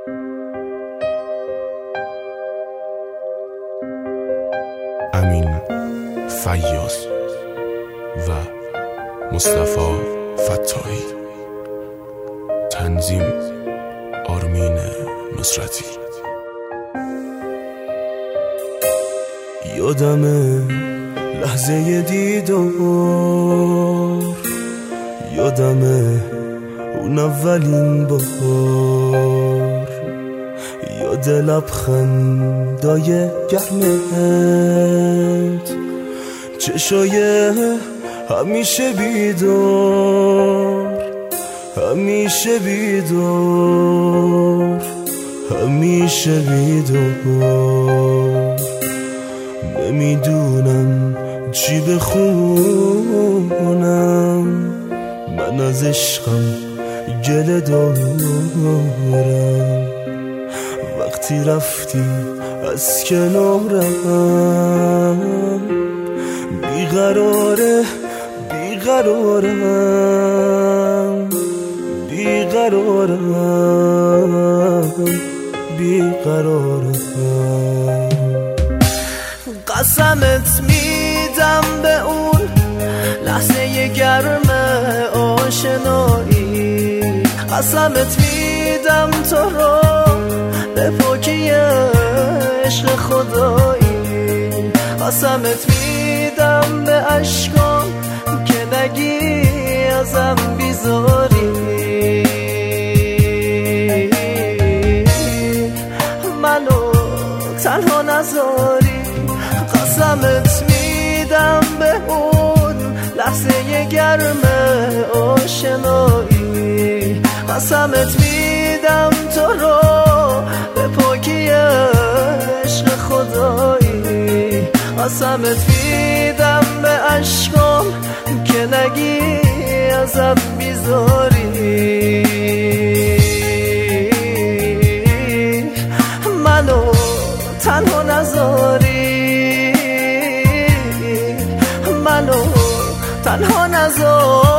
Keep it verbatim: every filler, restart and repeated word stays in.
امین فیاض و مصطفی فتاحی. تنظیم آرمین نصرتی. یادمه لحظه دیدار، یادمه اون اولین بار، یاد لبخندای گرمت، چشای همیشه بیدار، همیشه بیدار، همیشه بیدار. نمیدونم چی بخونم، من از عشقم گله دارم. وقتی رفتی از کنارم، بیقراره بیقرارم بیقرارم بیقرارم. قسمت میدم به اون لحظه گرم آشنایی، قسمت میدم تو رو به پاکی عشق خدایی، قسمت میدم به عشقام که نگی ازم بیزاری. منو تنها نذاری، قسمت میدم به اون لحظه گرم آشنایی، قسمت میدم تو رو به پاکی عشق خدایی، قسمت میدم به عشقام که نگی ازم بیزاری. منو تنها نذاری، منو تنها نذار.